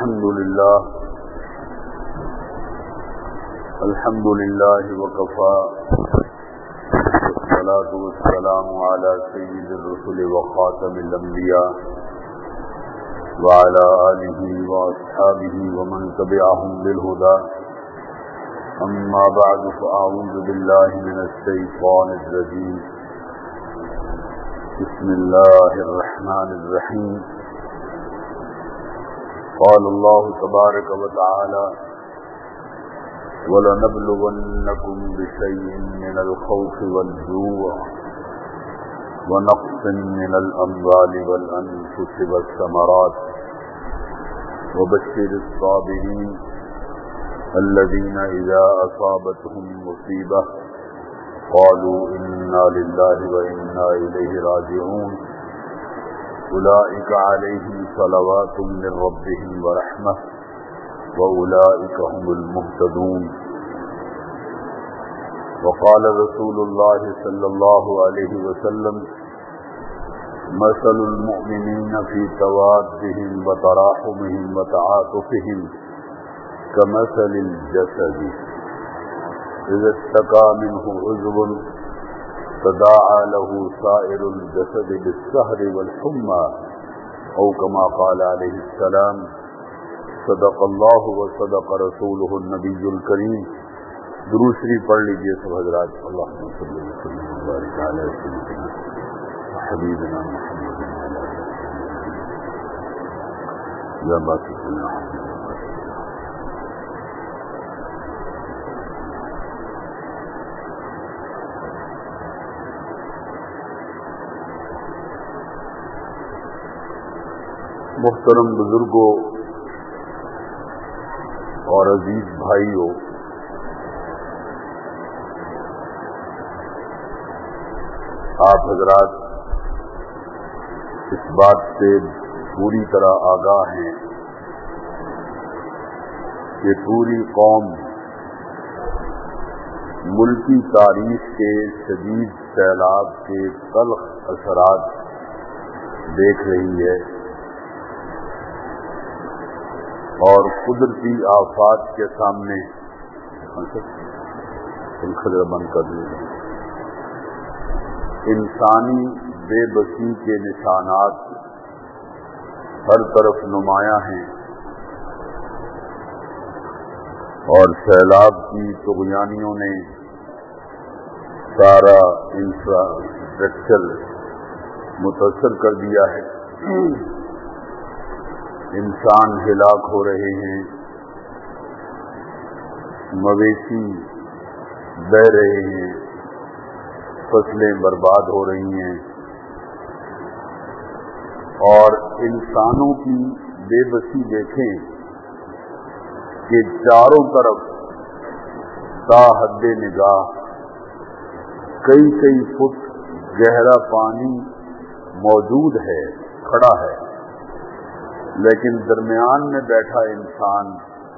الحمد لله وكفى والصلاة والسلام على سيد الرسل وخاتم الأنبياء وعلى آله وأصحابه ومن تبعهم بالهدى أما بعد فأعوذ بالله من الشيطان الرجيم بسم الله الرحمن الرحيم قال الله تبارك وتعالى وَلَنَبْلُوَنَّكُمْ بِشَيْءٍ مِّنَ الْخَوْفِ وَالْجُوعِ وَنَقْصٍ مِّنَ الْأَمْوَالِ وَالْأَنفُسِ وَالثَّمَرَاتِ وَبَشِّرِ الصَّابِرِينَ الَّذِينَ إِذَا أَصَابَتْهُم مُّصِيبَةٌ قَالُوا إِنَّا لِلَّهِ وَإِنَّا إِلَيْهِ رَاجِعُونَ أُولَٰئِكَ عَلَيْهِمْ صَلَوَاتٌ مِّن رَّبِّهِمْ وَرَحْمَةٌ وَأُولَٰئِكَ هُمُ الْمُهْتَدُونَ وقال رسول الله صلى الله عليه وسلم مثل المؤمنين في توادهم وتراحمهم وتعاطفهم كمثل الجسد إذا اشتكى منه عضو تداعى له سائر الجسد بالسهر والحمى أو كما قال عليه السلام صدق اللہ و صدق رسولہ النبی الکریم. درود شریف پڑھ لیجئے سب حضرات. اللہم صلی اللہ وسلم وبارک علی سیدنا حبیبنا محمد یا باقی اللہ. محترم بزرگوں اور عزیز بھائیوں، آپ حضرات اس بات سے پوری طرح آگاہ ہیں کہ پوری قوم ملکی تاریخ کے شدید سیلاب کے تلخ اثرات دیکھ رہی ہے اور قدرتی آفات کے سامنے بند کر دیا. انسانی بے بسی کے نشانات ہر طرف نمایاں ہیں اور سیلاب کی طغیانیوں نے سارا انفراسٹرکچر متاثر کر دیا ہے. انسان ہلاک ہو رہے ہیں، مویشی بہہ رہے ہیں، فصلیں برباد ہو رہی ہیں اور انسانوں کی بے بسی دیکھیں کہ چاروں طرف تا حد نگاہ کئی کئی فٹ گہرا پانی موجود ہے، کھڑا ہے، لیکن درمیان میں بیٹھا انسان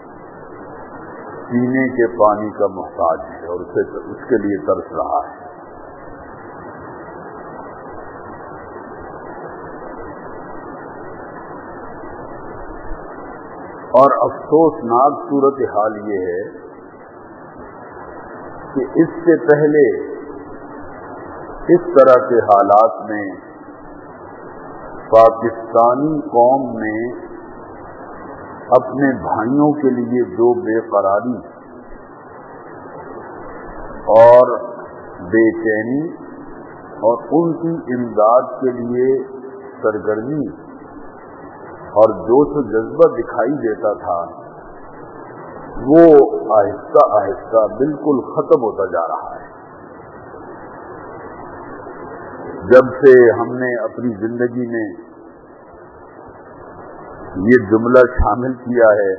پینے کے پانی کا محتاج ہے اور اس کے لیے ترس رہا ہے. اور افسوسناک صورتحال یہ ہے کہ اس سے پہلے اس طرح کے حالات میں پاکستانی قوم نے اپنے بھائیوں کے لیے جو بے قراری اور بے چینی اور ان کی امداد کے لیے سرگرمی اور جوش و جذبہ دکھائی دیتا تھا، وہ آہستہ آہستہ بالکل ختم ہوتا جا رہا ہے. جب سے ہم نے اپنی زندگی میں یہ جملہ شامل کیا ہے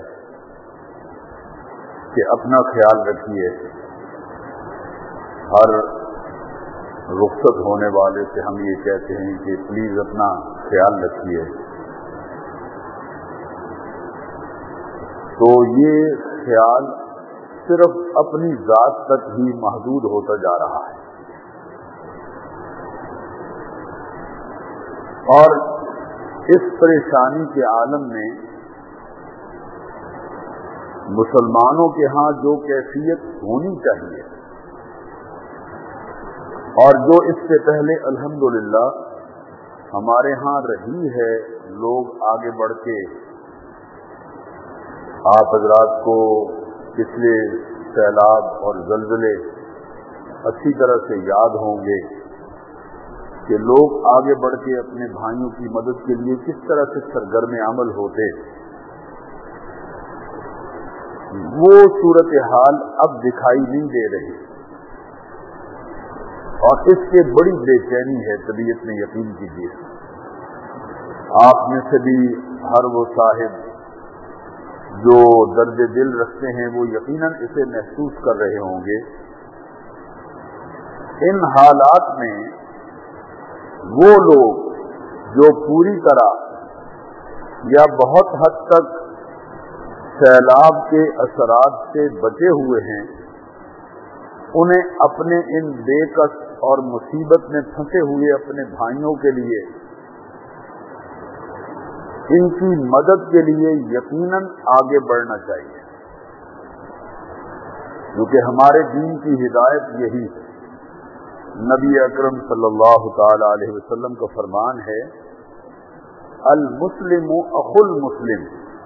کہ اپنا خیال رکھیے، ہر رخصت ہونے والے سے ہم یہ کہتے ہیں کہ پلیز اپنا خیال رکھیے، تو یہ خیال صرف اپنی ذات تک ہی محدود ہوتا جا رہا ہے. اور اس پریشانی کے عالم میں مسلمانوں کے ہاں جو کیفیت ہونی چاہیے اور جو اس سے پہلے الحمدللہ ہمارے ہاں رہی ہے، لوگ آگے بڑھ کے آپ حضرات کو پچھلے سیلاب اور زلزلے اچھی طرح سے یاد ہوں گے کہ لوگ آگے بڑھ کے اپنے بھائیوں کی مدد کے لیے کس طرح سے سرگرم عمل ہوتے، وہ صورتحال اب دکھائی نہیں دے رہی، اور اس سے بڑی بے چینی ہے طبیعت میں۔ یقین کیجیے آپ میں سے بھی ہر وہ صاحب جو درد دل رکھتے ہیں وہ یقیناً اسے محسوس کر رہے ہوں گے۔ ان حالات میں وہ لوگ جو پوری طرح یا بہت حد تک سیلاب کے اثرات سے بچے ہوئے ہیں، انہیں اپنے ان بے کس اور مصیبت میں پھنسے ہوئے اپنے بھائیوں کے لیے، ان کی مدد کے لیے یقیناً آگے بڑھنا چاہیے، کیونکہ ہمارے دین کی ہدایت یہی ہے۔ نبی اکرم صلی اللہ تعالی علیہ وسلم کا فرمان ہے، المسلم اخو المسلم،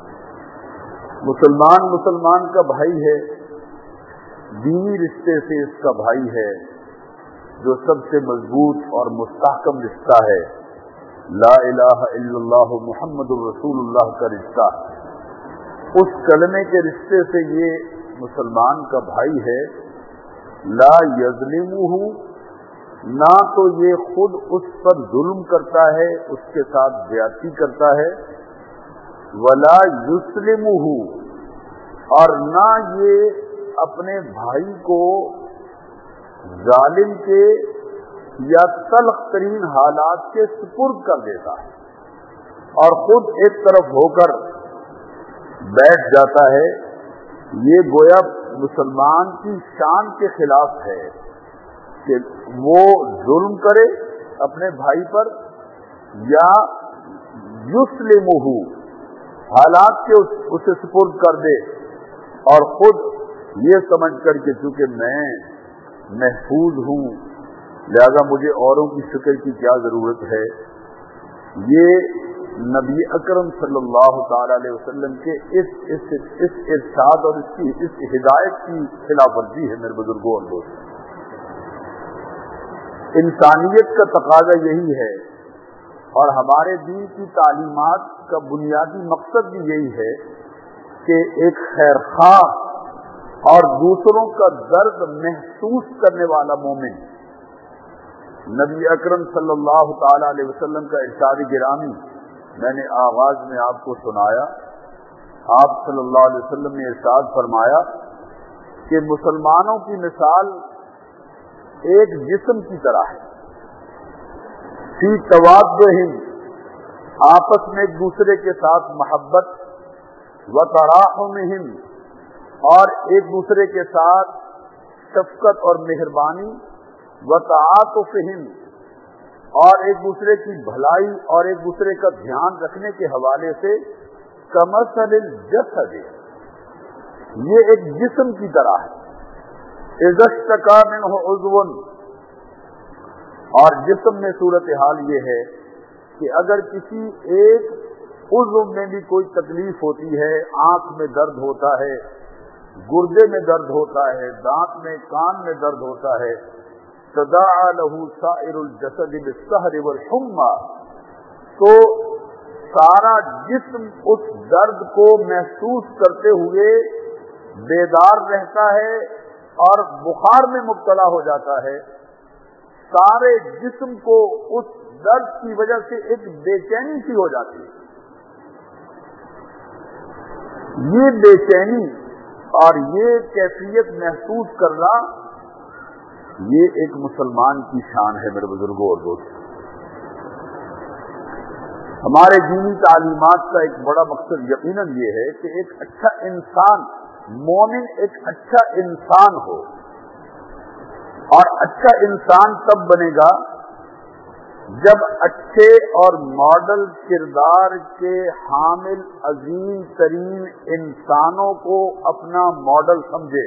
مسلمان مسلمان کا بھائی ہے، دینی رشتے سے اس کا بھائی ہے، جو سب سے مضبوط اور مستحکم رشتہ ہے، لا الہ الا اللہ محمد الرسول اللہ کا رشتہ، اس کلمے کے رشتے سے یہ مسلمان کا بھائی ہے۔ لا یظلمہ، نہ تو یہ خود اس پر ظلم کرتا ہے، اس کے ساتھ زیادتی کرتا ہے، ولا یسلمہ، اور نہ یہ اپنے بھائی کو ظالم کے یا تلخ ترین حالات کے سپرد کر دیتا ہے اور خود ایک طرف ہو کر بیٹھ جاتا ہے۔ یہ گویا مسلمان کی شان کے خلاف ہے کہ وہ ظلم کرے اپنے بھائی پر یا یسلمہ، حالات کے اسے سپرد کر دے اور خود یہ سمجھ کر کے چونکہ میں محفوظ ہوں لہذا مجھے اوروں کی فکر کی کیا ضرورت ہے۔ یہ نبی اکرم صلی اللہ تعالی علیہ وسلم کے اس ارشاد اور اس ہدایت کی خلاف ورزی ہے میرے بزرگوں اور دوستوں۔ انسانیت کا تقاضا یہی ہے اور ہمارے دین کی تعلیمات کا بنیادی مقصد بھی یہی ہے کہ ایک خیرخواہ اور دوسروں کا درد محسوس کرنے والا مومن، نبی اکرم صلی اللہ تعالی علیہ وسلم کا ارشاد گرامی میں نے آغاز میں آپ کو سنایا۔ آپ صلی اللہ علیہ وسلم نے ارشاد فرمایا کہ مسلمانوں کی مثال ایک جسم کی طرح ہے، فی توادہم، آپس میں ایک دوسرے کے ساتھ محبت، و تراحمہم، اور ایک دوسرے کے ساتھ شفقت اور مہربانی، و تعاطفہم، اور ایک دوسرے کی بھلائی اور ایک دوسرے کا دھیان رکھنے کے حوالے سے، کمثل الجسد، یہ ایک جسم کی طرح ہے، اذا اشتکا منہ عضو، اور جسم میں صورتحال یہ ہے کہ اگر کسی ایک عضو میں بھی کوئی تکلیف ہوتی ہے، آنکھ میں درد ہوتا ہے، گردے میں درد ہوتا ہے، دانت میں، کان میں درد ہوتا ہے، تداعى له سائر الجسد بالسہر والحمى، تو سارا جسم اس درد کو محسوس کرتے ہوئے بیدار رہتا ہے اور بخار میں مبتلا ہو جاتا ہے۔ سارے جسم کو اس درد کی وجہ سے ایک بے چینی سی ہو جاتی ہے۔ یہ بے چینی اور یہ کیفیت محسوس کرنا، یہ ایک مسلمان کی شان ہے میرے بزرگوں اور دوستوں۔ ہمارے دینی تعلیمات کا ایک بڑا مقصد یقیناً یہ ہے کہ ایک اچھا انسان، مومن ایک اچھا انسان ہو، اور اچھا انسان تب بنے گا جب اچھے اور ماڈل کردار کے حامل عظیم ترین انسانوں کو اپنا ماڈل سمجھے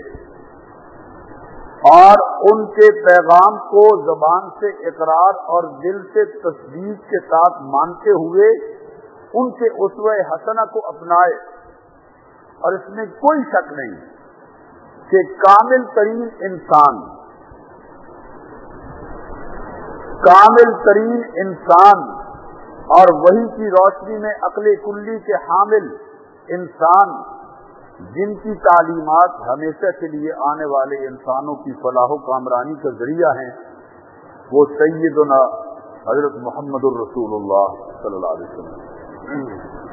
اور ان کے پیغام کو زبان سے اقرار اور دل سے تصدیق کے ساتھ مانتے ہوئے ان کے اسوہ حسنہ کو اپنائے، اور اس میں کوئی شک نہیں کہ کامل ترین انسان اور وحی کی روشنی میں عقل کلی کے حامل انسان، جن کی تعلیمات ہمیشہ کے لیے آنے والے انسانوں کی فلاح و کامرانی کا ذریعہ ہیں، وہ سیدنا حضرت محمد الرسول اللہ صلی اللہ علیہ وسلم۔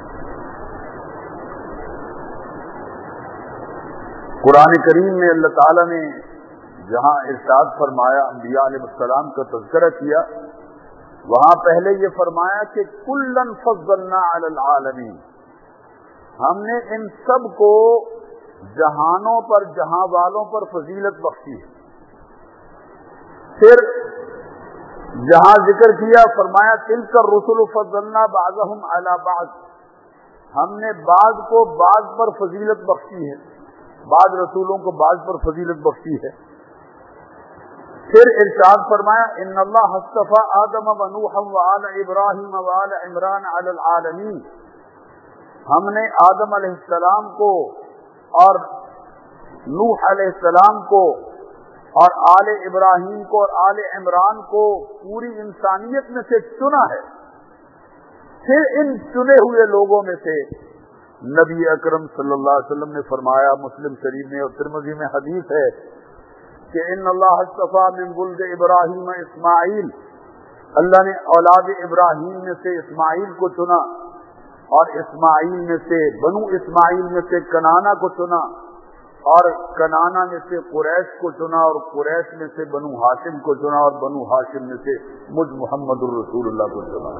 قرآن کریم میں اللہ تعالیٰ نے جہاں ارشاد فرمایا، انبیاء علیہ السلام کا تذکرہ کیا، وہاں پہلے یہ فرمایا کہ کلن فضلنا علی العالمین، ہم نے ان سب کو جہانوں پر، جہاں والوں پر فضیلت بخشی ہے۔ پھر جہاں ذکر کیا فرمایا تلک الرسل فضلنا بعضهم علی بعض، ہم نے بعض کو بعض پر فضیلت بخشی ہے، بعض رسولوں کو بعض پر فضیلت بخشی ہے۔ پھر ارشاد فرمایا ان اللہ اصطفى آدم ونوحا وآل ابراہیم وآل عمران علی العالمین، ہم نے آدم علیہ السلام کو اور نوح علیہ السلام کو اور آل ابراہیم کو اور آل عمران کو پوری انسانیت میں سے چنا ہے۔ پھر ان چنے ہوئے لوگوں میں سے نبی اکرم صلی اللہ علیہ وسلم نے فرمایا، مسلم شریف میں اور ترمذی میں حدیث ہے کہ ان اللہ اصطفیٰ من ولد ابراہیم اسماعیل، اللہ نے اولاد ابراہیم میں سے اسماعیل کو چنا، اور اسماعیل میں سے بنو اسماعیل میں سے کنانا کو چنا، اور کنانا میں سے قریش کو چنا، اور قریش میں سے بنو ہاشم کو چنا، اور بنو ہاشم میں سے مجھ محمد الرسول اللہ کو چنا۔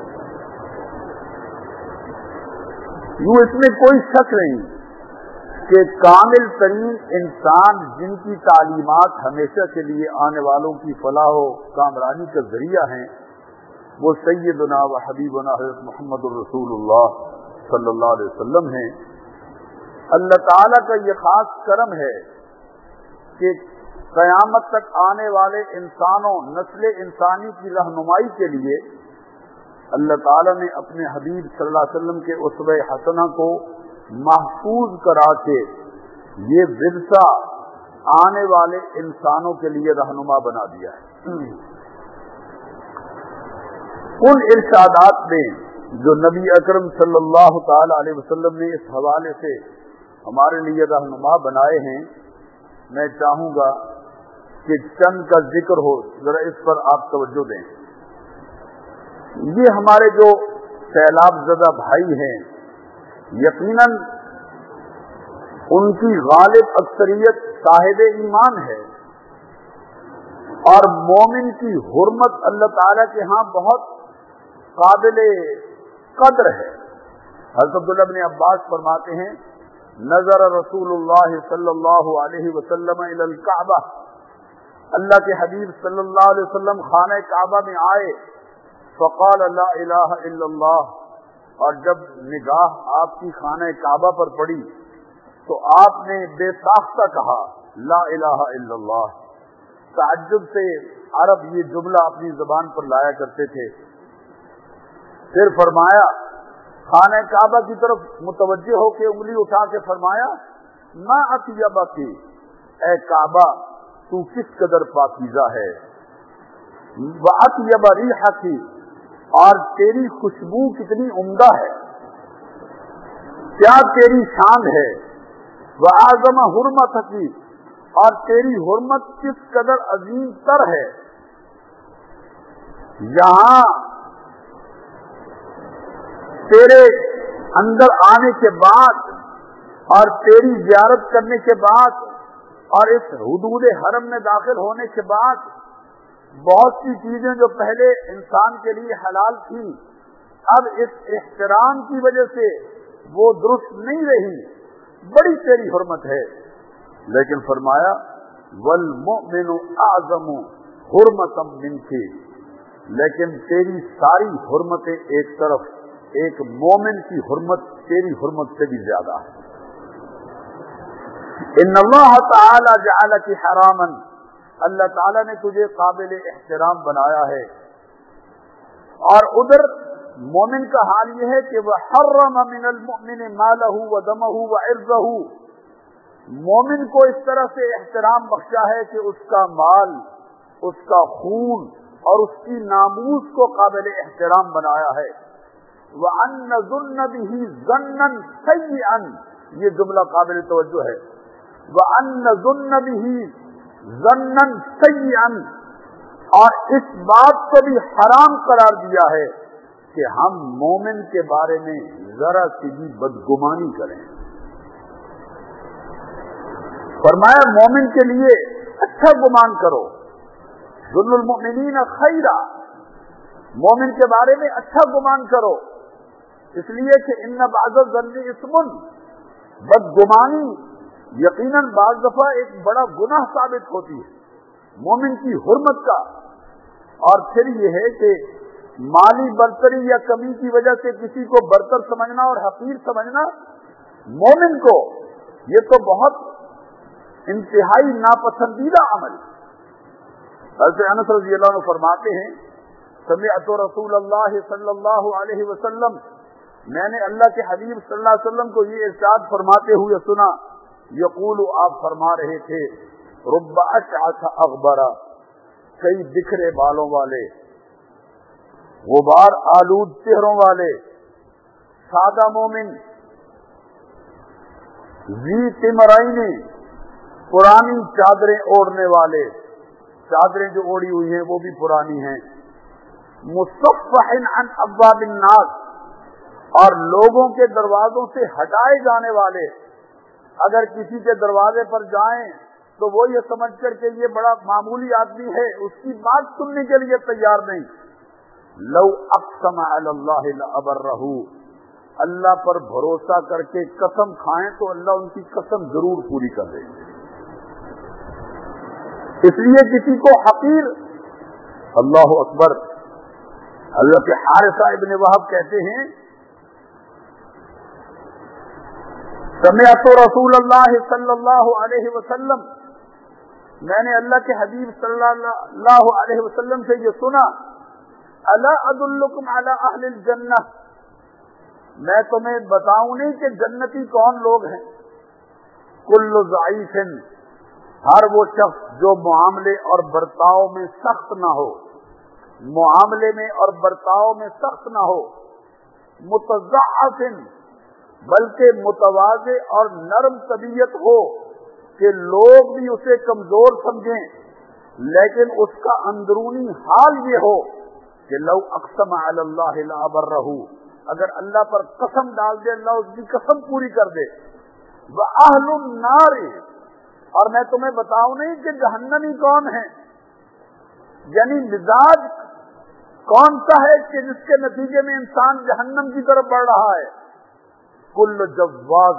یوں اس میں کوئی شک نہیں کہ کامل ترین انسان جن کی تعلیمات ہمیشہ کے لیے آنے والوں کی فلاح و کامرانی کا ذریعہ ہیں، وہ سیدنا و حبیبنا حضرت محمد الرسول اللہ صلی اللہ علیہ وسلم ہیں۔ اللہ تعالیٰ کا یہ خاص کرم ہے کہ قیامت تک آنے والے انسانوں، نسل انسانی کی رہنمائی کے لیے اللہ تعالیٰ نے اپنے حبیب صلی اللہ علیہ وسلم کے اسوہ حسنہ کو محفوظ کرا کے یہ ورثہ آنے والے انسانوں کے لیے رہنما بنا دیا ہے۔ ان ارشادات میں جو نبی اکرم صلی اللہ تعالی علیہ وسلم نے اس حوالے سے ہمارے لیے رہنما بنائے ہیں، میں چاہوں گا کہ چند کا ذکر ہو، ذرا اس پر آپ توجہ دیں۔ یہ ہمارے جو سیلاب زدہ بھائی ہیں، یقیناً ان کی غالب اکثریت صاحب ایمان ہے، اور مومن کی حرمت اللہ تعالیٰ کے ہاں بہت قابل قدر ہے۔ حضرت عبداللہ بن عباس فرماتے ہیں نظر رسول اللہ صلی اللہ علیہ وسلم الی الکعبہ، اللہ کے حبیب صلی اللہ علیہ وسلم خانہ کعبہ میں آئے، فقال لا الہ الا اللہ، اور جب نگاہ آپ کی خانہ کعبہ پر پڑی تو آپ نے بے ساختہ کہا لا الہ الا اللہ۔ تعجب سے عرب یہ جملہ اپنی زبان پر لایا کرتے تھے۔ پھر فرمایا، خانہ کعبہ کی طرف متوجہ ہو کے انگلی اٹھا کے فرمایا ما اطیبک، اے کعبہ تو کس قدر پاکیزہ ہے، واطیب ریحک، اور تیری خوشبو کتنی عمدہ ہے، کیا تیری شان ہے، وَأَعْظَمَ حُرْمَتَكِ، اور تیری حرمت کس قدر عظیم تر ہے۔ یہاں تیرے اندر آنے کے بعد اور تیری زیارت کرنے کے بعد اور اس حدود حرم میں داخل ہونے کے بعد بہت سی چیزیں جو پہلے انسان کے لیے حلال تھی، اب اس احترام کی وجہ سے وہ درست نہیں رہی، بڑی تیری حرمت ہے۔ لیکن فرمایا وَالْمُؤْمِنُ أَعْظَمُ حُرْمَةً مِنْكِ، لیکن تیری ساری حرمتیں ایک طرف، ایک مومن کی حرمت تیری حرمت سے بھی زیادہ ہے۔ ان اللہ تعالی جعلک حراما، اللہ تعالیٰ نے تجھے قابل احترام بنایا ہے۔ اور ادھر مومن کا حال یہ ہے کہ وحرم من المؤمن مالہ ودمہ وعرضہ، مومن کو اس طرح سے احترام بخشا ہے کہ اس کا مال، اس کا خون اور اس کی ناموس کو قابل احترام بنایا ہے۔ وَأَنْ نَظُنَّ بِهِ ظَنًّا سَيِّئًا، یہ جملہ قابل توجہ ہے، وَأَنْ نَظُنَّ بِهِ ظَنًّا سَيِّئًا، اور اس بات کو بھی حرام قرار دیا ہے کہ ہم مومن کے بارے میں ذرا سی بھی بدگمانی کریں۔ فرمایا مومن کے لیے اچھا گمان کرو، ظن المؤمنین خیرا، مومن کے بارے میں اچھا گمان کرو، اس لیے کہ ان بعض الظن اسم، بدگمانی یقیناً بعض دفعہ ایک بڑا گناہ ثابت ہوتی ہے مومن کی حرمت کا۔ اور پھر یہ ہے کہ مالی برتری یا کمی کی وجہ سے کسی کو برتر سمجھنا اور حقیر سمجھنا مومن کو یہ تو بہت انتہائی ناپسندیدہ عمل۔ حضرت انس رضی اللہ عنہ فرماتے ہیں سمعت رسول اللہ صلی اللہ علیہ وسلم، میں نے اللہ کے حبیب صلی اللہ علیہ وسلم کو یہ ارشاد فرماتے ہوئے سنا، یقول، آپ فرما رہے تھے، رب اشعث اغبر، کئی بکھرے بالوں والے، غبار آلود چہروں والے، سادہ مومن، ذی تمرین، پرانی چادریں اوڑھنے والے، چادریں جو اوڑھی ہوئی ہیں وہ بھی پرانی ہیں، مصفح عن ابواب الناس، اور لوگوں کے دروازوں سے ہٹائے جانے والے، اگر کسی کے دروازے پر جائیں تو وہ یہ سمجھ کر کہ یہ بڑا معمولی آدمی ہے، اس کی بات سننے کے لیے تیار نہیں۔ لو اقسم علی اللہ لابرہ، اللہ پر بھروسہ کر کے قسم کھائیں تو اللہ ان کی قسم ضرور پوری کر دیں گے۔ اس لیے کسی کو حقیر، اللہ اکبر، حضرت حارثہ ابن وہب کہتے ہیں سمعت رسول اللہ صلی اللہ علیہ وسلم، میں نے اللہ کے حبیب صلی اللہ علیہ وسلم سے یہ سنا، الا ادلکم علی اہل الجنہ، میں تمہیں بتاؤں نہیں کہ جنتی کون لوگ ہیں؟ کل ضعیف، ہر وہ شخص جو معاملے اور برتاؤ میں سخت نہ ہو، معاملے میں اور برتاؤ میں سخت نہ ہو، متضعف، بلکہ متواضع اور نرم طبیعت ہو کہ لوگ بھی اسے کمزور سمجھیں، لیکن اس کا اندرونی حال یہ ہو کہ لو اقسم علی اللہ لابرہ، اگر اللہ پر قسم ڈال دے اللہ اس کی قسم پوری کر دے۔ وَأَهْلُ النَّارِ، اور میں تمہیں بتاؤں نہیں کہ جہنمی کون ہیں، یعنی مزاج کون سا ہے کہ جس کے نتیجے میں انسان جہنم کی طرف بڑھ رہا ہے۔ کل جواز،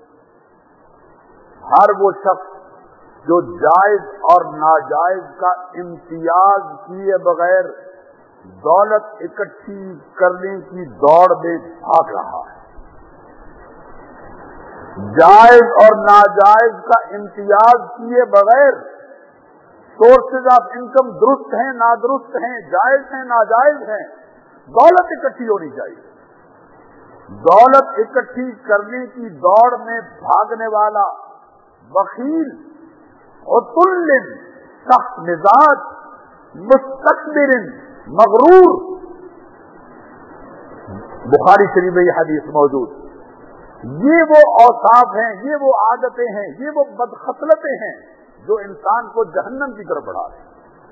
ہر وہ شخص جو جائز اور ناجائز کا امتیاز کیے بغیر دولت اکٹھی کرنے کی دوڑ میں بھاگ رہا ہے، جائز اور ناجائز کا امتیاز کیے بغیر، سورسز آف انکم درست ہیں نادرست ہیں، جائز ہیں ناجائز ہیں، دولت اکٹھی ہونی چاہیے۔ دولت اکٹھی کرنے کی دوڑ میں بھاگنے والا بخیل، عتل، سخت مزاج، مستکبر، مغرور، بخاری شریف میں یہ حدیث موجود، یہ وہ اوصاف ہیں، یہ وہ عادتیں ہیں، یہ وہ بدخصلتیں ہیں جو انسان کو جہنم کی طرف بڑھا رہے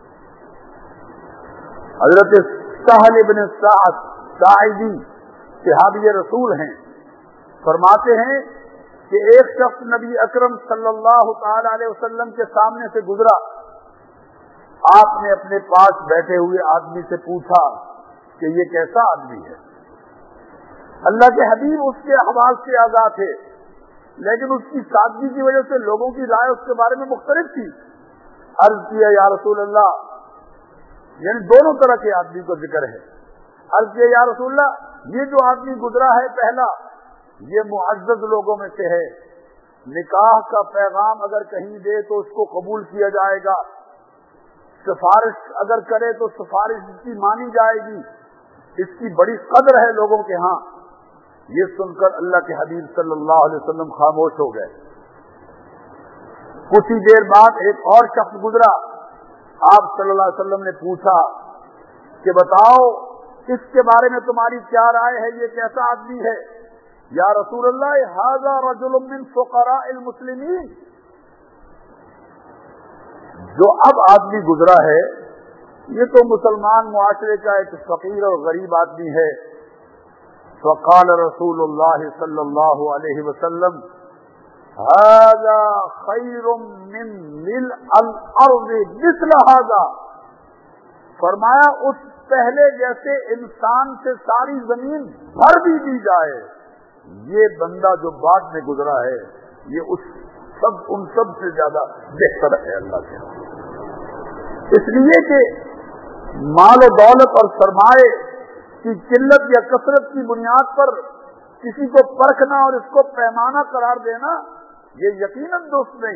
ہیں۔ حضرت سہل ابن سعد ساعدی صحابی رسول ہیں، فرماتے ہیں کہ ایک شخص نبی اکرم صلی اللہ تعالی علیہ وسلم کے سامنے سے گزرا، آپ نے اپنے پاس بیٹھے ہوئے آدمی سے پوچھا کہ یہ کیسا آدمی ہے؟ اللہ کے حبیب اس کے احوال سے آگاہ تھے، لیکن اس کی سادگی کی وجہ سے لوگوں کی رائے اس کے بارے میں مختلف تھی۔ عرض کیا یا رسول اللہ یعنی دونوں طرح کے آدمی کو ذکر ہے. عرض کیا یا رسول اللہ یہ جو آدمی گزرا ہے پہلا یہ معزز لوگوں میں سے ہے, نکاح کا پیغام اگر کہیں دے تو اس کو قبول کیا جائے گا, سفارش اگر کرے تو سفارش اس کی مانی جائے گی, اس کی بڑی قدر ہے لوگوں کے ہاں. یہ سن کر اللہ کے حبیب صلی اللہ علیہ وسلم خاموش ہو گئے. کچھ ہی دیر بعد ایک اور شخص گزرا. آپ صلی اللہ علیہ وسلم نے پوچھا کہ بتاؤ اس کے بارے میں تمہاری کیا رائے ہے, یہ کیسا آدمی ہے؟ یا رسول اللہ ھذا رجل من فقراء المسلمین, جو اب آدمی گزرا ہے یہ تو مسلمان معاشرے کا ایک فقیر اور غریب آدمی ہے. فقال رسول اللہ صلی اللہ علیہ وسلم ھذا خیر من ملء الارض مثل ھذا, فرمایا اس پہلے جیسے انسان سے ساری زمین بھر بھی دی جائے, یہ بندہ جو بعد میں گزرا ہے یہ ان سب سے زیادہ بہتر ہے اللہ کے. اس لیے کہ مال و دولت اور سرمایے کی قلت یا کثرت کی بنیاد پر کسی کو پرکھنا اور اس کو پیمانہ قرار دینا یہ یقیناً درست نہیں.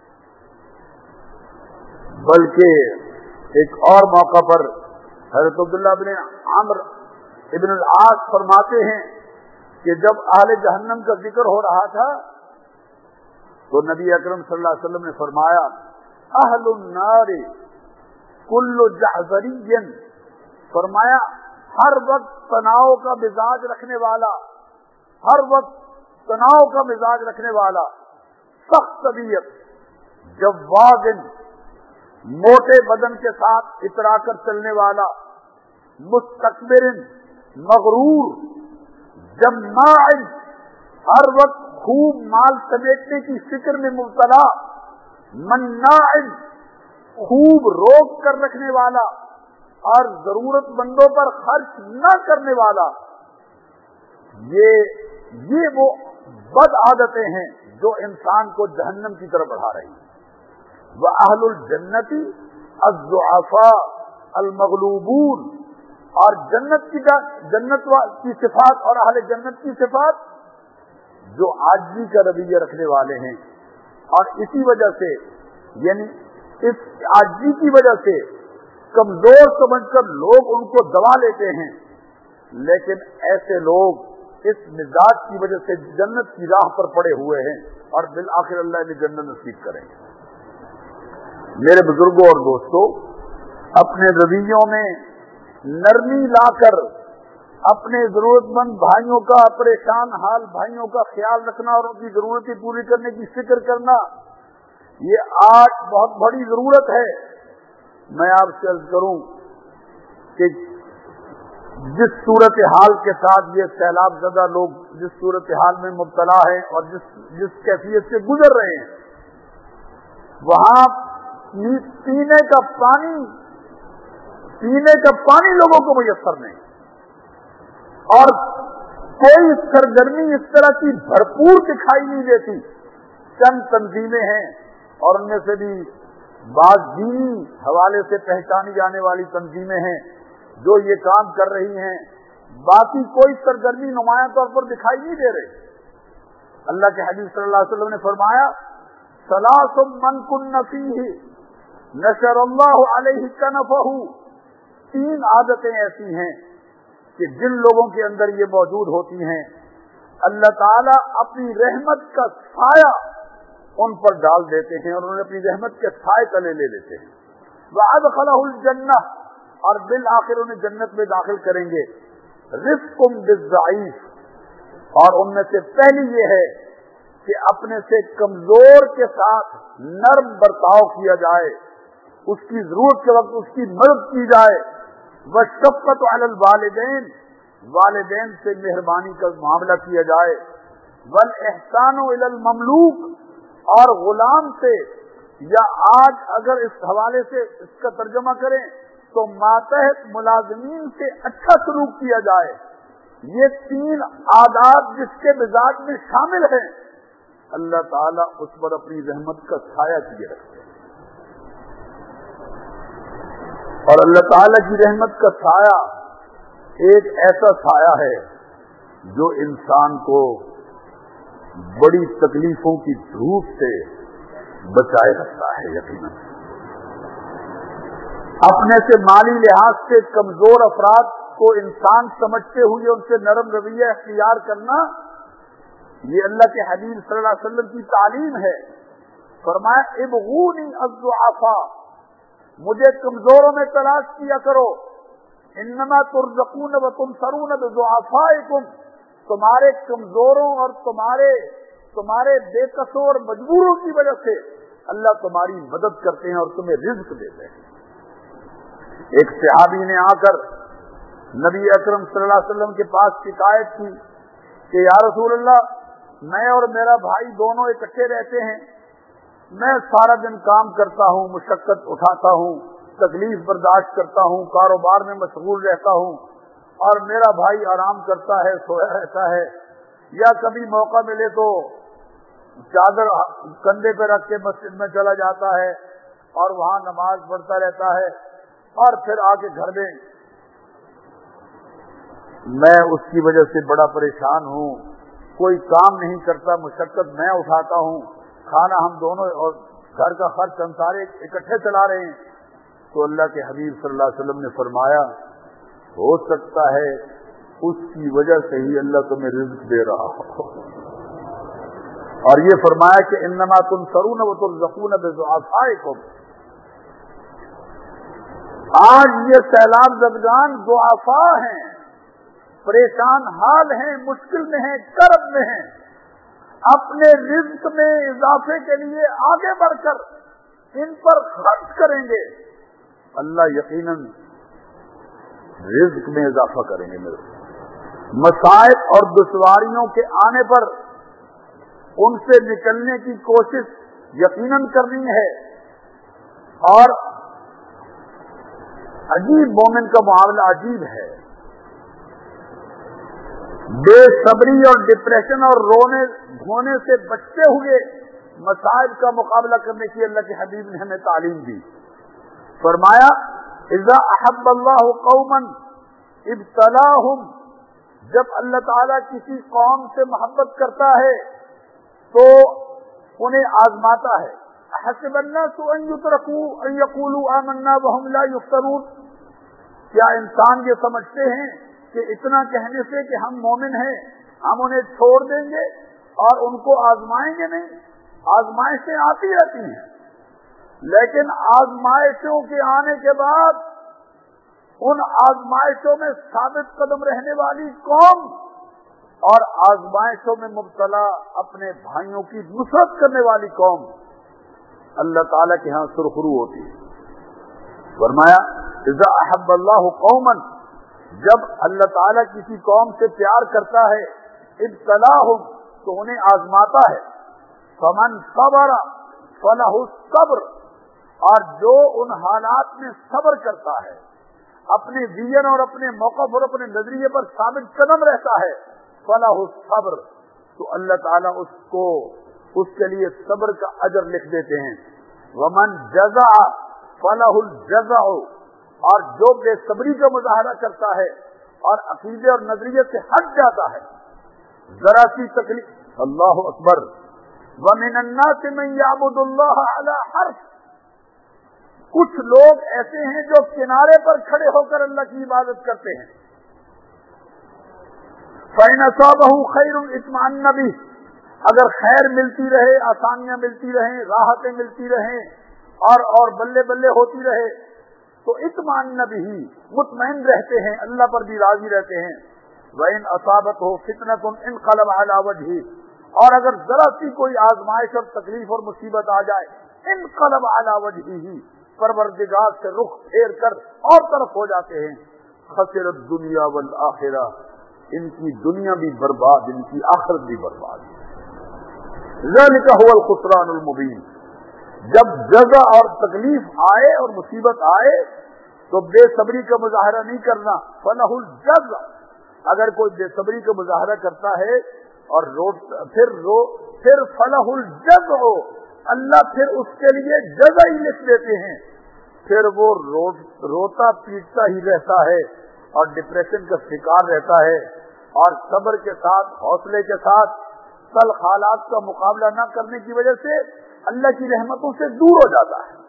بلکہ ایک اور موقع پر حضرت عبداللہ بن عمرو ابن العاص فرماتے ہیں کہ جب اہل جہنم کا ذکر ہو رہا تھا تو نبی اکرم صلی اللہ علیہ وسلم نے فرمایا اہل النار کل جعذری, فرمایا ہر وقت تناؤ کا مزاج رکھنے والا, ہر وقت تناؤ کا مزاج رکھنے والا, سخت طبیعت, جواد, موٹے بدن کے ساتھ اترا کر چلنے والا, مستکبر, مغرور, جماع, ہر وقت خوب مال سمیٹنے کی فکر میں مبتلا, مناع, خوب روک کر رکھنے والا اور ضرورت مندوں پر خرچ نہ کرنے والا. یہ وہ بد عادتیں ہیں جو انسان کو جہنم کی طرف بڑھا رہی ہیں. وَأَهْلُ الْجَنَّةِ الضُّعَفَاءُ الْمَغْلُوبُونَ, اور جنت کی صفات اور اہل جنت کی صفات جو عاجزی کا رویہ رکھنے والے ہیں, اور اسی وجہ سے یعنی اس عاجزی کی وجہ سے کمزور سمجھ کر لوگ ان کو دبا لیتے ہیں, لیکن ایسے لوگ اس مزاج کی وجہ سے جنت کی راہ پر پڑے ہوئے ہیں اور بالآخر اللہ نے جنت نصیب کریں. میرے بزرگوں اور دوستوں, اپنے رویوں میں نرمی لا کر اپنے ضرورت مند بھائیوں کا, پریشان حال بھائیوں کا خیال رکھنا اور ان کی ضرورتیں پوری کرنے کی فکر کرنا یہ آج بہت بڑی ضرورت ہے. میں آپ سے عرض کروں کہ جس صورت حال کے ساتھ یہ سیلاب زدہ لوگ جس صورت حال میں مبتلا ہیں اور جس کیفیت سے گزر رہے ہیں, وہاں پینے کا پانی لوگوں کو میسر نہیں, اور کوئی سرگرمی اس طرح کی بھرپور دکھائی نہیں دیتی. چند تنظیمیں ہیں اور ان میں سے بھی بعض دینی حوالے سے پہچانی جانے والی تنظیمیں ہیں جو یہ کام کر رہی ہیں, باقی کوئی سرگرمی نمایاں طور پر دکھائی نہیں دے رہی. اللہ کے حبیب صلی اللہ علیہ وسلم نے فرمایا ثلاث من کن فیہ نشر اللہ علیہ کنفہ, 3 عادتیں ایسی ہیں کہ جن لوگوں کے اندر یہ موجود ہوتی ہیں اللہ تعالیٰ اپنی رحمت کا سایہ ان پر ڈال دیتے ہیں اور انہیں اپنی رحمت کے سائے تلے لے لیتے ہیں. وَأَدْخَلَهُ الْجَنَّةَ, اور بالآخر انہیں جنت میں داخل کریں گے. رِفْقٌ بِالضَّعِيفِ, اور ان میں سے پہلی یہ ہے کہ اپنے سے کمزور کے ساتھ نرم برتاؤ کیا جائے, اس کی ضرورت کے وقت اس کی مدد کی جائے. وَالشَّفْقَةُ عَلَى الْوَالِدَيْنِ, والدین سے مہربانی کا معاملہ کیا جائے. وَالْإِحْسَانُ إِلَى الْمَمْلُوكِ, اور غلام سے, یا آج اگر اس حوالے سے اس کا ترجمہ کریں تو ماتحت ملازمین سے اچھا سلوک کیا جائے. یہ 3 عادات جس کے مزاج میں شامل ہیں اللہ تعالیٰ اس پر اپنی رحمت کا سایہ کیے رکھتے ہیں. اور اللہ تعالی کی رحمت کا سایہ ایک ایسا سایہ ہے جو انسان کو بڑی تکلیفوں کی دھوپ سے بچائے رکھتا ہے. یقیناً اپنے سے مالی لحاظ سے کمزور افراد کو انسان سمجھتے ہوئے ان سے نرم رویہ اختیار کرنا، یہ اللہ کے حبیب صلی اللہ علیہ وسلم کی تعلیم ہے. فرمایا ابغونی الضعفاء، مجھے کمزوروں میں تلاش کیا کرو. انما ترزقون وتنصرون بضعفائکم، تمہارے کمزوروں اور تمہارے بے قصور مجبوروں کی وجہ سے اللہ تمہاری مدد کرتے ہیں اور تمہیں رزق دیتے ہیں. ایک صحابی نے آ کر نبی اکرم صلی اللہ علیہ وسلم کے پاس شکایت کی کہ یا رسول اللہ، میں اور میرا بھائی دونوں اکٹھے رہتے ہیں، میں سارا دن کام کرتا ہوں، مشقت اٹھاتا ہوں، تکلیف برداشت کرتا ہوں، کاروبار میں مشغول رہتا ہوں، اور میرا بھائی آرام کرتا ہے، سویا رہتا ہے، یا کبھی موقع ملے تو چادر کندھے پہ رکھ کے مسجد میں چلا جاتا ہے اور وہاں نماز پڑھتا رہتا ہے، اور پھر آ کے گھر میں اس کی وجہ سے بڑا پریشان ہوں، کوئی کام نہیں کرتا، مشقت میں اٹھاتا ہوں، کھانا ہم دونوں اور گھر کا خرچ ہم سارے اکٹھے چلا رہے ہیں. تو اللہ کے حبیب صلی اللہ علیہ وسلم نے فرمایا ہو سکتا ہے اس کی وجہ سے ہی اللہ تمہیں رزق دے رہا ہو. اور یہ فرمایا کہ انما تنصرون وترزقون بضعفائکم. آج یہ سیلاب زدگان ضعفاء ہیں، پریشان حال ہیں، مشکل میں ہیں، کرب میں ہیں، اپنے رزق میں اضافے کے لیے آگے بڑھ کر ان پر خرچ کریں گے، اللہ یقیناً رزق میں اضافہ کریں گے. مصائب اور دشواریوں کے آنے پر ان سے نکلنے کی کوشش یقیناً کرنی ہے. اور عجیب، مومن کا معاملہ عجیب ہے. بے صبری اور ڈپریشن اور رونے دھونے سے بچتے ہوئے مصائب کا مقابلہ کرنے کی اللہ کے حبیب نے ہمیں تعلیم دی. فرمایا اذا احب اللہ قوما ابتلاہم، جب اللہ تعالیٰ کسی قوم سے محبت کرتا ہے تو انہیں آزماتا ہے. حسب الناس ان یترکوا ان یقولوا آمنا وهم لا یفتنون، کیا انسان یہ سمجھتے ہیں کہ اتنا کہنے سے کہ ہم مومن ہیں ہم انہیں چھوڑ دیں گے اور ان کو آزمائیں گے؟ نہیں، آزمائشیں آتی رہتی ہیں، لیکن آزمائشوں کے آنے کے بعد ان آزمائشوں میں ثابت قدم رہنے والی قوم اور آزمائشوں میں مبتلا اپنے بھائیوں کی نصرت کرنے والی قوم اللہ تعالیٰ کے ہاں سرخرو ہوتی ہے. فرمایا اذا احب اللہ قوما، جب اللہ تعالیٰ کسی قوم سے پیار کرتا ہے، ابتلاہم تو انہیں آزماتا ہے. فمن صبر فلہ الصبر، اور جو ان حالات میں صبر کرتا ہے، اپنے ویژن اور اپنے موقف اور اپنے نظریے پر ثابت قدم رہتا ہے، فلہ الصبر، تو اللہ تعالیٰ اس کے لیے صبر کا اجر لکھ دیتے ہیں. ومن جزع فلہ الجزع، اور جو بے صبری کا مظاہرہ کرتا ہے اور عقیدے اور نظریے سے ہٹ جاتا ہے، ذرا سی تکلیف، اللہ اکبر. ومن الناس من یعبد اللہ علی حرف، کچھ لوگ ایسے ہیں جو کنارے پر کھڑے ہو کر اللہ کی عبادت کرتے ہیں. فإن أصابه خیر اطمأن به، اگر خیر ملتی رہے، آسانیاں ملتی رہیں، راحتیں ملتی رہیں اور بلے بلے ہوتی رہے تو اطمئن به، مطمئن رہتے ہیں، اللہ پر بھی راضی رہتے ہیں. وإن أصابته فتنة انقلب على وجهه، اور اگر ذرا سی کوئی آزمائش اور تکلیف اور مصیبت آ جائے، انقلب على وجهه، پروردگار سے رخ پھیر کر اور طرف ہو جاتے ہیں. خسر الدنیا والآخرہ، ان کی دنیا بھی برباد، ان کی آخرت بھی برباد. ذلک هو الخسران المبین. جب جزا اور تکلیف آئے اور مصیبت آئے تو بے صبری کا مظاہرہ نہیں کرنا. فلہ الجزع، اگر کوئی بے صبری کا مظاہرہ کرتا ہے اور پھر فلہ الجزع، اللہ پھر اس کے لیے جزا ہی لکھ دیتے ہیں. پھر وہ روتا پیٹتا ہی رہتا ہے اور ڈپریشن کا شکار رہتا ہے، اور صبر کے ساتھ، حوصلے کے ساتھ تلخ حالات کا مقابلہ نہ کرنے کی وجہ سے اللہ کی رحمتوں سے دور ہو جاتا ہے۔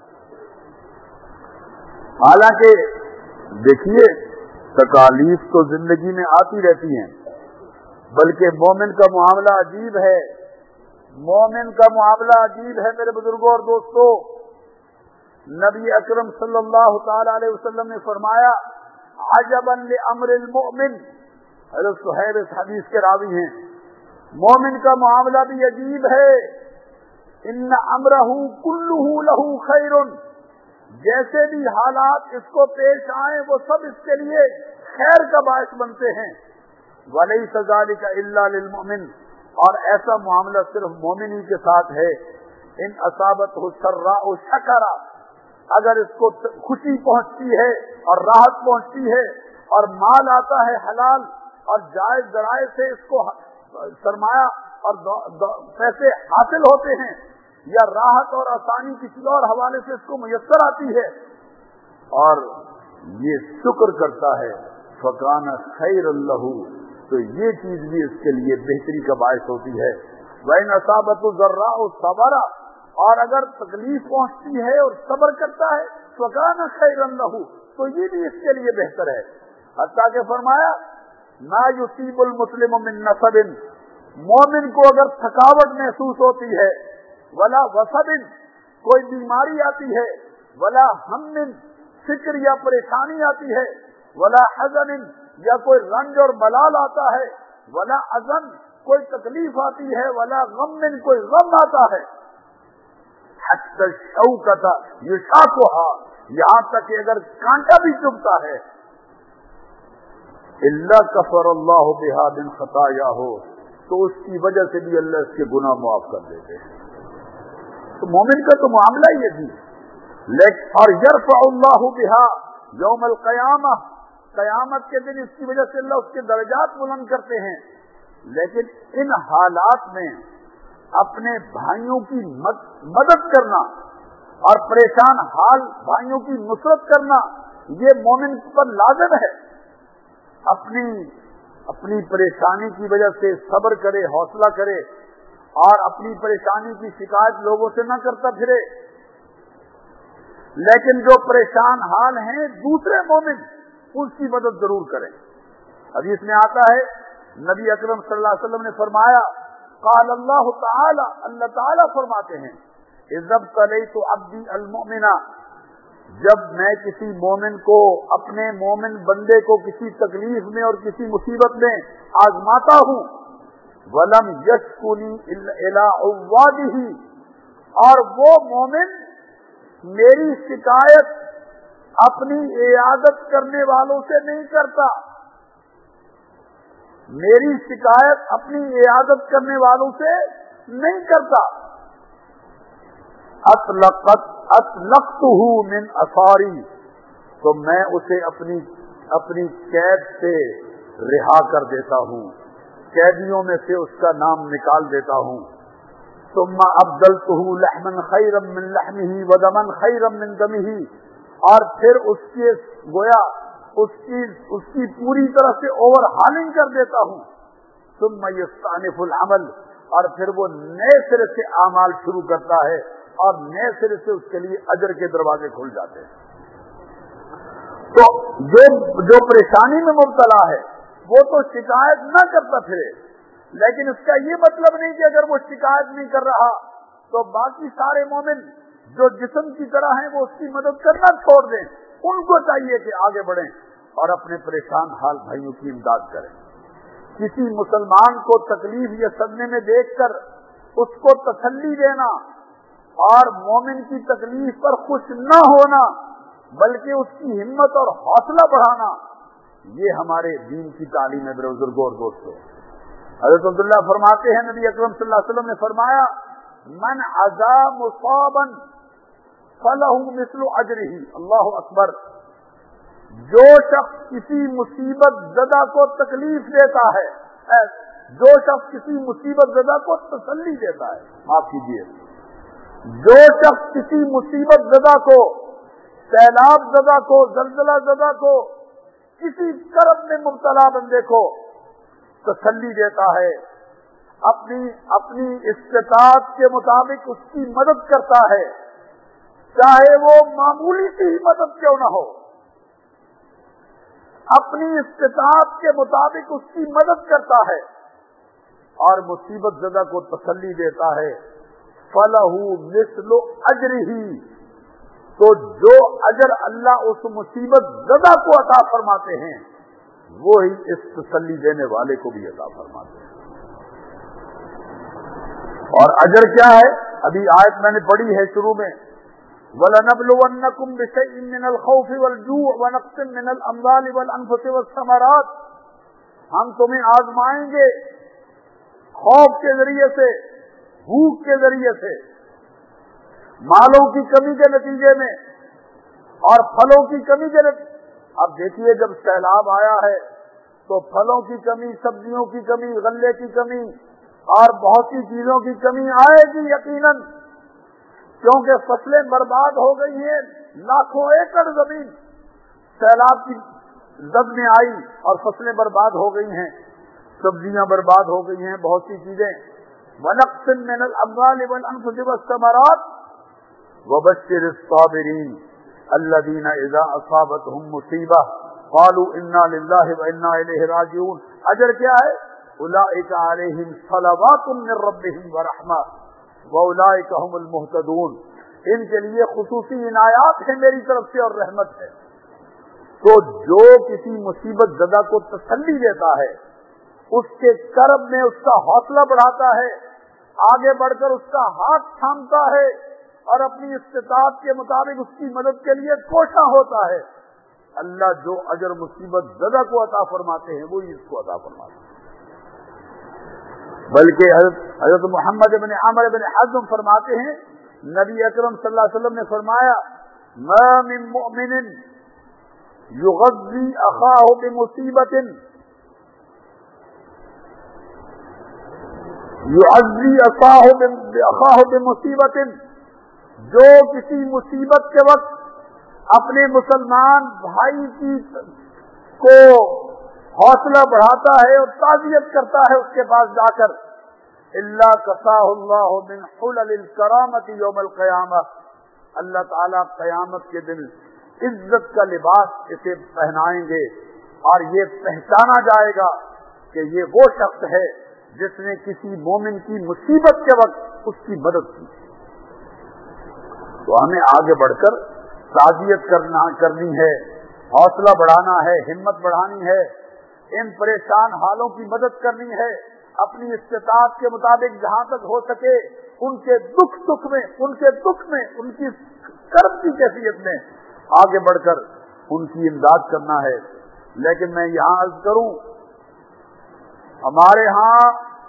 حالانکہ دیکھیے، تکالیف تو زندگی میں آتی رہتی ہیں، بلکہ مومن کا معاملہ عجیب ہے، مومن کا معاملہ عجیب ہے میرے بزرگوں اور دوستوں۔ نبی اکرم صلی اللہ تعالی علیہ وسلم نے فرمایا، عجبا لامر المؤمن، حضرت صہیب اس حدیث کے راوی ہیں، مومن کا معاملہ بھی عجیب ہے، ان امرہ کلہ لہ خیر، جیسے بھی حالات اس کو پیش آئیں وہ سب اس کے لیے خیر کا باعث بنتے ہیں، ولیس ذلک الا للمؤمن، اور ایسا معاملہ صرف مومن ہی کے ساتھ ہے، ان اصابتہ السراء شکر، اگر اس کو خوشی پہنچتی ہے اور راحت پہنچتی ہے اور مال آتا ہے حلال اور جائز ذرائع سے اس کو سرمایہ اور پیسے حاصل ہوتے ہیں، یا راحت اور آسانی کسی اور حوالے سے اس کو میسر آتی ہے اور یہ شکر کرتا ہے، فکان خیر لہ، تو یہ چیز بھی اس کے لیے بہتری کا باعث ہوتی ہے۔ وَإِنْ أَصَابَتْهُ ضَرَّاءُ صَبَرَ، اور اگر تکلیف پہنچتی ہے اور صبر کرتا ہے، فکان خیر لہ، تو یہ بھی اس کے لیے بہتر ہے۔ حتیٰ کہ فرمایا، ما یصیب المسلم من نصب، مومن کو اگر تھکاوٹ محسوس ہوتی ہے، ولا وصب، کوئی بیماری آتی ہے، ولا ہم، فکر یا پریشانی آتی ہے، ولا حزن، یا کوئی رنج اور ملال آتا ہے، ولا حزن، کوئی تکلیف آتی ہے، ولا غم، کوئی غم آتا ہے، حتی الشوکۃ یشاکھها، یہاں تک کہ اگر کانٹا بھی چبھتا ہے، الا کفر اللہ بہا من خطایاہ، تو اس کی وجہ سے بھی اللہ اس کے گناہ معاف کر دیتے ہیں۔ تو مومن کا تو معاملہ ہی ہے جی، اور یرفع اللہ بہا یوم القیامہ، قیامت کے دن اس کی وجہ سے اللہ اس کے درجات بلند کرتے ہیں۔ لیکن ان حالات میں اپنے بھائیوں کی مدد کرنا اور پریشان حال بھائیوں کی نصرت کرنا، یہ مومن پر لازم ہے۔ اپنی پریشانی کی وجہ سے صبر کرے، حوصلہ کرے، اور اپنی پریشانی کی شکایت لوگوں سے نہ کرتا پھرے، لیکن جو پریشان حال ہیں دوسرے مومن، ان کی مدد ضرور کریں۔ حدیث میں آتا ہے، نبی اکرم صلی اللہ علیہ وسلم نے فرمایا، قال اللہ تعالی، اللہ تعالی فرماتے ہیں، اذا ابتلیت عبدی المؤمن، جب میں کسی مومن کو، اپنے مومن بندے کو کسی تکلیف میں اور کسی مصیبت میں آزماتا ہوں، ولم یشکونی الی عوادہ، اور وہ مومن میری شکایت اپنی عیادت کرنے والوں سے نہیں کرتا، میری شکایت اپنی عیادت کرنے والوں سے نہیں کرتا، اطلقتہ من اثاری، تو میں اسے اپنی قید سے رہا کر دیتا ہوں، قیدیوں میں سے اس کا نام نکال دیتا ہوں۔ ثم ابدلتہ لحما خیرا من لحمہ ودما خیرا من دمہ، اور پھر اس کے گویا اس کی پوری طرح سے اوور ہالنگ کر دیتا ہوں۔ ثم یستأنف العمل، اور پھر وہ نئے سرے سے اعمال شروع کرتا ہے اور نئے سرے سے اس کے لیے اجر کے دروازے کھل جاتے ہیں۔ تو جو پریشانی میں مبتلا ہے وہ تو شکایت نہ کرتا پھرے، لیکن اس کا یہ مطلب نہیں کہ اگر وہ شکایت نہیں کر رہا تو باقی سارے مومن جو جسم کی طرح ہیں وہ اس کی مدد کرنا چھوڑ دیں، ان کو چاہیے کہ آگے بڑھیں اور اپنے پریشان حال بھائیوں کی امداد کریں۔ کسی مسلمان کو تکلیف یا صدمے میں دیکھ کر اس کو تسلی دینا اور مومن کی تکلیف پر خوش نہ ہونا بلکہ اس کی ہمت اور حوصلہ بڑھانا، یہ ہمارے دین کی تعلیم ہے میرے بزرگوں اور دوستوں۔ حضرت عبداللہ فرماتے ہیں، نبی اکرم صلی اللہ علیہ وسلم نے فرمایا، من عزا مصابا فلہ مثل اجرہ، اللہ اکبر، جو شخص کسی مصیبت زدہ کو تکلیف دیتا ہے، جو شخص کسی مصیبت زدہ کو تسلی دیتا ہے، معاف کیجیے، جو شخص کسی مصیبت زدہ کو سیلاب زدہ کو، زلزلہ زدہ کو، کسی کرب میں مبتلا بندے کو تسلی دیتا ہے، اپنی استطاعت کے مطابق اس کی مدد کرتا ہے، چاہے وہ معمولی سی ہی مدد کیوں نہ ہو، اپنی استطاعت کے مطابق اس کی مدد کرتا ہے اور مصیبت زدہ کو تسلی دیتا ہے۔ فَلَهُ مِثْلُ أَجْرِهِ، تو جو اجر اللہ اس مصیبت زدہ کو عطا فرماتے ہیں وہی اس تسلی دینے والے کو بھی عطا فرماتے ہیں۔ اور اجر کیا ہے؟ ابھی آیت میں نے پڑھی ہے شروع میں، وَلَنَبْلُوَنَّكُمْ بِشَيْءٍ مِّنَ الْخَوْفِ وَالْجُوعِ وَنَقْصٍ مِّنَ الْأَمْوَالِ وَالْأَنفُسِ وَالثَّمَرَاتِ، ہم تمہیں آزمائیں گے خوف کے ذریعے سے، بھوک کے ذریعے سے، مالوں کی کمی کے نتیجے میں اور پھلوں کی کمی کے نتیجے۔ اب دیکھیے جب سیلاب آیا ہے تو پھلوں کی کمی، سبزیوں کی کمی، غلے کی کمی اور بہت سی چیزوں کی کمی آئے گی یقیناً، کیونکہ فصلیں برباد ہو گئی ہیں، لاکھوں ایکڑ زمین سیلاب کی زد میں آئی اور فصلیں برباد ہو گئی ہیں، سبزیاں برباد ہو گئی ہیں، بہت سی چیزیں۔ وَنَقْصٍ مِّنَ الْأَمْوَالِ وَالْأَنفُسِ وَالثَّمَرَاتِ وَبَشِّرِ الصَّابِرِينَ الَّذِينَ إِذَا أَصَابَتْهُم مُّصِيبَةٌ قَالُوا إِنَّا لِلَّهِ وَإِنَّا إِلَيْهِ رَاجِعُونَ۔ اجر کیا ہے؟ أُولَٰئِكَ عَلَيْهِمْ صَلَوَاتٌ مِّن رَّبِّهِمْ وَرَحْمَةٌ وَأُولَٰئِكَ هُمُ الْمُهْتَدُونَ۔ ان کے لیے خصوصی عنایات ہیں میری طرف سے اور رحمت ہے۔ تو جو کسی مصیبت زدہ کو تسلی دیتا ہے، اس کے کرب میں اس کا حوصلہ بڑھاتا ہے، آگے بڑھ کر اس کا ہاتھ تھامتا ہے اور اپنی استطاعت کے مطابق اس کی مدد کے لیے کوشاں ہوتا ہے، اللہ جو اجر مصیبت زدہ کو عطا فرماتے ہیں وہی اس کو عطا فرماتے ہیں۔ بلکہ حضرت محمد بن عمرو بن حزم فرماتے ہیں، نبی اکرم صلی اللہ علیہ وسلم نے فرمایا، ما من مؤمن یغذی اخاہ بمصیبت یعزی اخاہ بمصیبت، جو کسی مصیبت کے وقت اپنے مسلمان بھائی کو حوصلہ بڑھاتا ہے اور تعزیت کرتا ہے اس کے پاس جا کر، الا کساہ اللہ من حلل الکرامۃ یوم القیامہ، اللہ تعالیٰ قیامت کے دن عزت کا لباس اسے پہنائیں گے اور یہ پہچانا جائے گا کہ یہ وہ شخص ہے جس نے کسی مومن کی مصیبت کے وقت اس کی مدد کی۔ تو ہمیں آگے بڑھ کر تعزیت کرنی ہے، حوصلہ بڑھانا ہے، ہمت بڑھانی ہے، ان پریشان حالوں کی مدد کرنی ہے، اپنی استطاعت کے مطابق جہاں تک ہو سکے ان کے دکھ میں ان کی کرب کی کیفیت میں آگے بڑھ کر ان کی امداد کرنا ہے۔ لیکن میں یہاں عرض کروں، ہمارے ہاں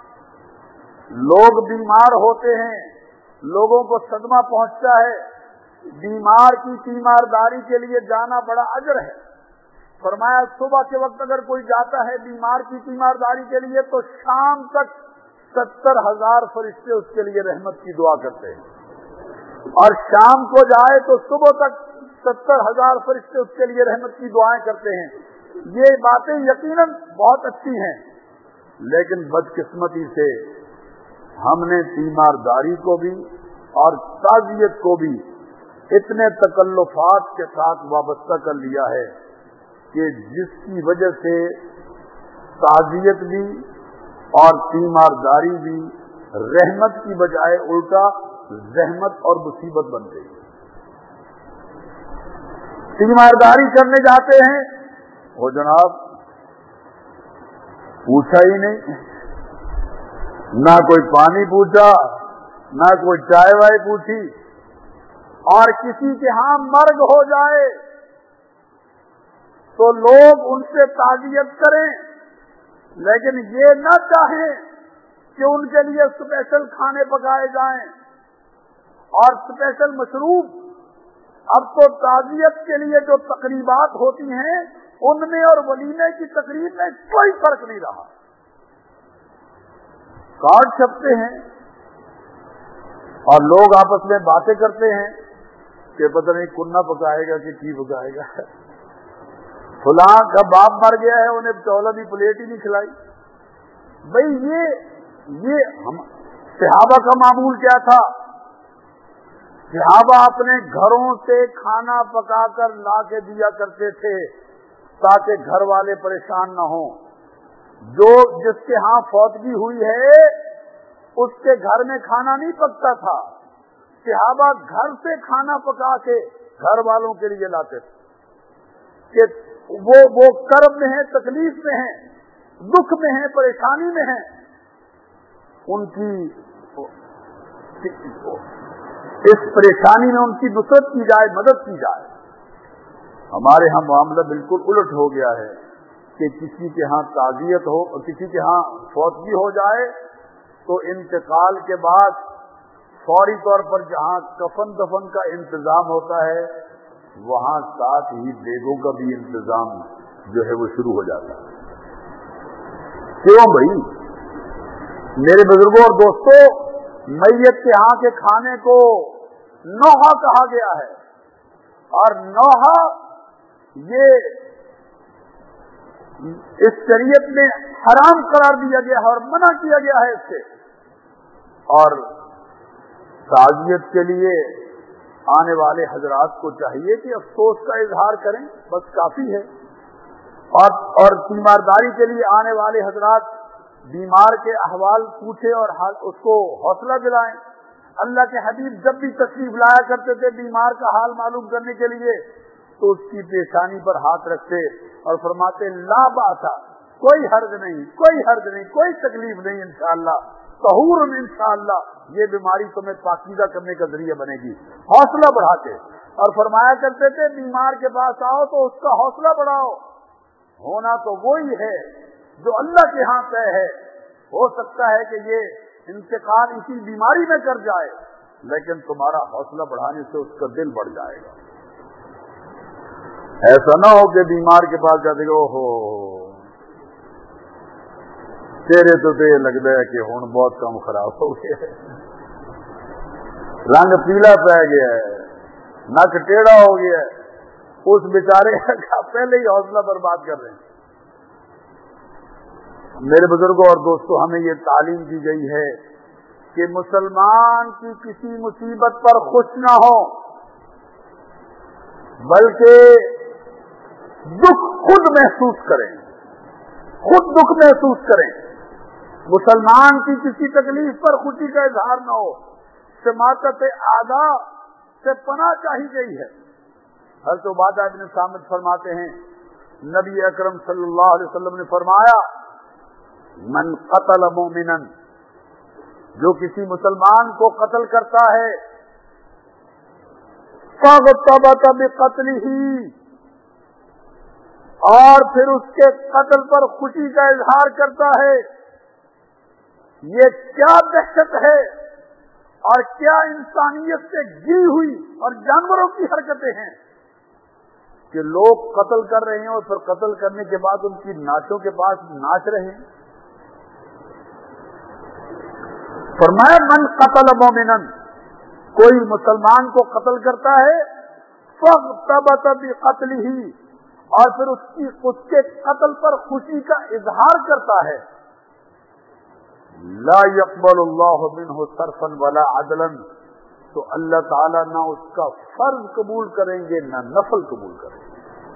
لوگ بیمار ہوتے ہیں، لوگوں کو صدمہ پہنچتا ہے، بیمار کی تیمارداری کے لیے جانا بڑا اجر ہے۔ فرمایا صبح کے وقت اگر کوئی جاتا ہے بیمار کی تیمارداری کے لیے تو شام تک 70,000 فرشتے اس کے لیے رحمت کی دعا کرتے ہیں، اور شام کو جائے تو صبح تک 70,000 فرشتے اس کے لیے رحمت کی دعائیں کرتے ہیں۔ یہ باتیں یقیناً بہت اچھی ہیں، لیکن بدقسمتی سے ہم نے تیمارداری کو بھی اور تعزیت کو بھی اتنے تکلفات کے ساتھ وابستہ کر لیا ہے کہ جس کی وجہ سے تعزیت بھی اور تیمارداری بھی رحمت کی بجائے الٹا زحمت اور مصیبت بن گئی۔ تیمارداری کرنے جاتے ہیں، وہ جناب پوچھا ہی نہیں، نہ کوئی پانی پوچھا، نہ کوئی چائے وائے پوچھی، اور کسی کے ہاں مرگ ہو جائے تو لوگ ان سے تعزیت کریں لیکن یہ نہ چاہیں کہ ان کے لیے اسپیشل کھانے پکائے جائیں اور اسپیشل مشروب۔ اب تو تعزیت کے لیے جو تقریبات ہوتی ہیں ان میں اور ولیمے کی تقریب میں کوئی فرق نہیں رہا۔ کارڈ چھپتے ہیں اور لوگ آپس میں باتیں کرتے ہیں کہ پتہ نہیں کننا پکائے گا کہ کی پکائے گا. فلاں کا باپ مر گیا ہے, انہیں چولہا بھی پلیٹ ہی نہیں کھلائی. بھئی یہ صحابہ کا معمول کیا تھا؟ صحابہ اپنے گھروں سے کھانا پکا کر لا کے دیا کرتے تھے تاکہ گھر والے پریشان نہ ہوں. جس کے ہاں فوتگی ہوئی ہے اس کے گھر میں کھانا نہیں پکتا تھا. صحابہ گھر سے کھانا پکا کے گھر والوں کے لیے لاتے تھے کہ وہ کرب میں ہیں, تکلیف میں ہیں, دکھ میں ہیں, پریشانی میں ہیں, ان کی اس پریشانی میں ان کی نصرت کی جائے, مدد کی جائے. ہمارے ہاں معاملہ بالکل الٹ ہو گیا ہے کہ کسی کے ہاں تعزیت ہو اور کسی کے ہاں فوتگی ہو جائے تو انتقال کے بعد فوری طور پر جہاں کفن دفن کا انتظام ہوتا ہے وہاں ساتھ ہی بیگوں کا بھی انتظام جو ہے وہ شروع ہو جاتا ہے. کیوں بھائی میرے بزرگوں اور دوستوں, میت کے ہاں کے کھانے کو نوحہ کہا گیا ہے, اور نوحہ یہ اس شریعت میں حرام قرار دیا گیا ہے اور منع کیا گیا ہے اس سے. اور تعزیت کے لیے آنے والے حضرات کو چاہیے کہ افسوس کا اظہار کریں, بس کافی ہے. اور تیمارداری کے لیے آنے والے حضرات بیمار کے احوال پوچھیں اور اس کو حوصلہ دلائیں. اللہ کے حبیب جب بھی تشریف لایا کرتے تھے بیمار کا حال معلوم کرنے کے لیے تو اس کی پیشانی پر ہاتھ رکھتے اور فرماتے لا باسا, کوئی حرج نہیں, کوئی حرج نہیں, کوئی تکلیف نہیں, انشاءاللہ طہور انشاءاللہ, یہ بیماری تمہیں پاکیزہ کرنے کا ذریعہ بنے گی. حوصلہ بڑھاتے اور فرمایا کرتے تھے بیمار کے پاس آؤ تو اس کا حوصلہ بڑھاؤ. ہونا تو وہی ہے جو اللہ کے ہاں طے ہے. ہو سکتا ہے کہ یہ انتقال اسی بیماری میں کر جائے, لیکن تمہارا حوصلہ بڑھانے سے اس کا دل بڑھ جائے گا. ایسا نہ ہو کہ بیمار کے پاس جاتے گا اوہو تیرے تو یہ لگتا ہے کہ ہوں بہت کم خراب ہو گیا ہے, رنگ پیلا پہ گیا ہے, نک ٹیڑھا ہو گیا ہے, اس بیچارے کا پہلے ہی حوصلہ برباد کر رہے ہیں. میرے بزرگوں اور دوستوں, ہمیں یہ تعلیم دی گئی ہے کہ مسلمان کی کسی مصیبت پر خوش نہ ہو, بلکہ دکھ خود محسوس کریں, خود دکھ محسوس کریں. مسلمان کی کسی تکلیف پر خوشی کا اظہار نہ ہو. شماتت اعداء سے پناہ چاہی گئی ہے. حضرت عبادہ بن صامت فرماتے ہیں نبی اکرم صلی اللہ علیہ وسلم نے فرمایا من قتل مومنا, جو کسی مسلمان کو قتل کرتا ہے فاغتبط بقتلہ, اور پھر اس کے قتل پر خوشی کا اظہار کرتا ہے, یہ کیا دہشت ہے اور کیا انسانیت سے گری ہوئی اور جانوروں کی حرکتیں ہیں کہ لوگ قتل کر رہے ہیں اور پھر قتل کرنے کے بعد ان کی نعشوں کے پاس ناچ رہے ہیں. فرمایا من قتل مومنا, کوئی مسلمان کو قتل کرتا ہے فاغتبط بقتلہ, اور پھر اس کے قتل پر خوشی کا اظہار کرتا ہے, لا يقبل اللہ منہ صرفا ولا عدلا, تو اللہ تعالیٰ نہ اس کا فرض قبول کریں گے نہ نفل قبول کریں گے.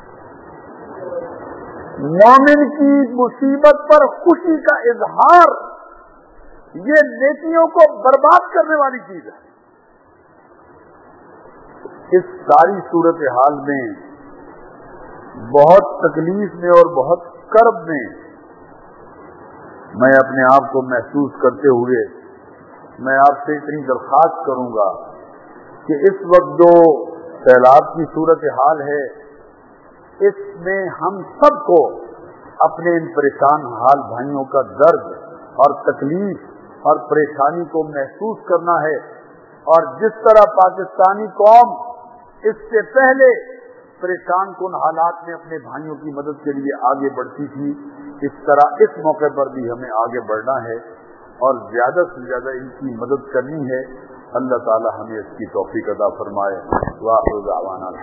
مومن کی مصیبت پر خوشی کا اظہار یہ نیکیوں کو برباد کرنے والی چیز ہے. اس ساری صورتحال میں بہت تکلیف میں اور بہت کرب میں میں اپنے آپ کو محسوس کرتے ہوئے میں آپ سے اتنی درخواست کروں گا کہ اس وقت جو سیلاب کی صورتحال ہے اس میں ہم سب کو اپنے ان پریشان حال بھائیوں کا درد اور تکلیف اور پریشانی کو محسوس کرنا ہے. اور جس طرح پاکستانی قوم اس سے پہلے پریشان کن حالات میں اپنے بھائیوں کی مدد کے لیے آگے بڑھتی تھی, اس طرح اس موقع پر بھی ہمیں آگے بڑھنا ہے اور زیادہ سے زیادہ ان کی مدد کرنی ہے. اللہ تعالی ہمیں اس کی توفیق عطا فرمائے. وآخر دعوانا